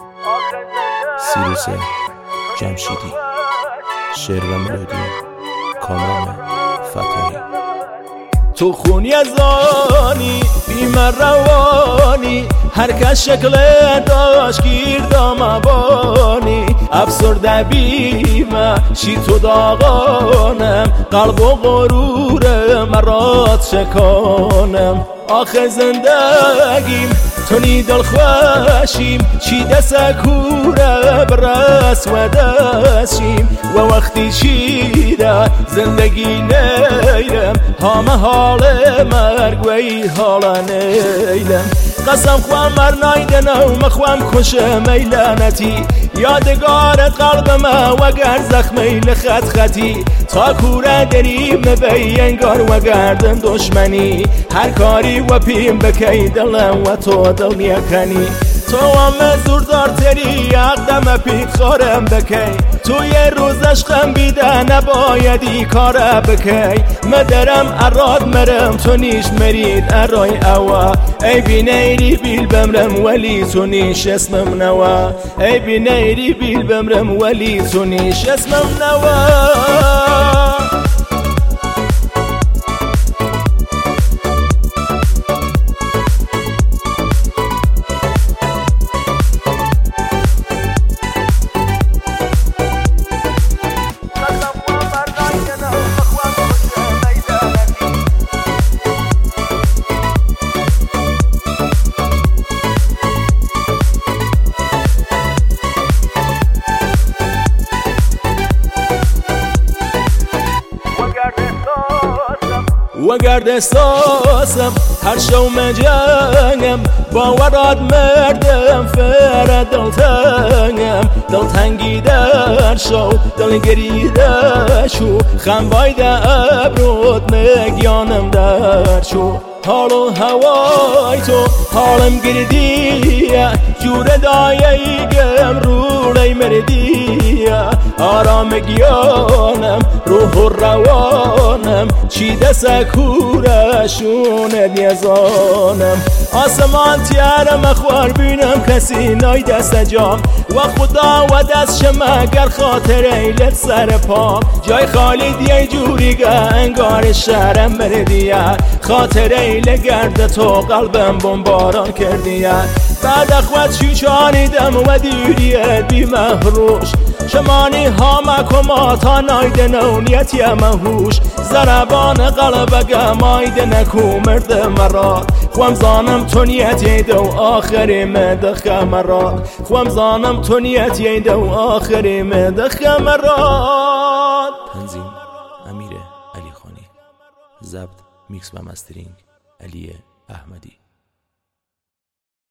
سیروس جمشیدی. شعر و ملودی کامران فتایی. تو خونی از آنی بیمار روانی، هر کس شکل داشت گیر دامبانی. افسرده بیمه شی تو داغانم، قلب و غرور مرات شکانم. آخه زندگیم تو نی دل خوشیم، چی دست کوره برس و دستیم. و وقتی چیده زندگی نیرم، همه حال مرگ وی حالا نیلم. قسم خوام مرنایدن و مخوام کشم ای لعنتی، یادگارت قلبم وگر زخمی لخط خطی. تا کوره دریم نبی انگار و گردن دشمنی، هر کاری و پیم بکی دلم و تو دل نیکنی. تو هم زوردار تری اقدم پیت خارم بکی، تو یه روز عشقم بیده نبایدی کاره بکی. مدرم اراد مرم تو نیش مرید ارای اوا، ای بی نیری بیل بمرم ولی تو نیش اسمم نوا. ای بی نیری بیل بمرم ولی تو نیش اسمم نوا. وگرد احساسم هر شو مجنگم، باورات مردم فر دلتنگم. دلتنگی در شو دلگری در شو، خنبای در ابرود مگیانم در شو. حال و هوای تو حالم گردیه، جور دایگم روی مردیه. آرام گیانم روح و روانم، چی دست کورشون نیزانم. آسمان تیارم اخوار بینم کسی نای دست جام، و خدا و دست شما گر خاطر ایلت سر پام. جای خالی دیه جوری گه انگار شهرم بردیه، خاطر ایله گرد تو قلبم بمباران کردیه. بعد اخوات شوچانیدم و دیریت بی محروش، شمانی ها کما تا نایدن و نیتی مهوش. زربان قلبگم آیدن نکو مرد مراد، خوام زانم تو نیتی دو آخری مدخ مراد. خوام زانم تو نیتی دو آخری مدخ مراد. تنظیم امیر علی خانی. ضبط میکس و مسترینگ علی احمدی.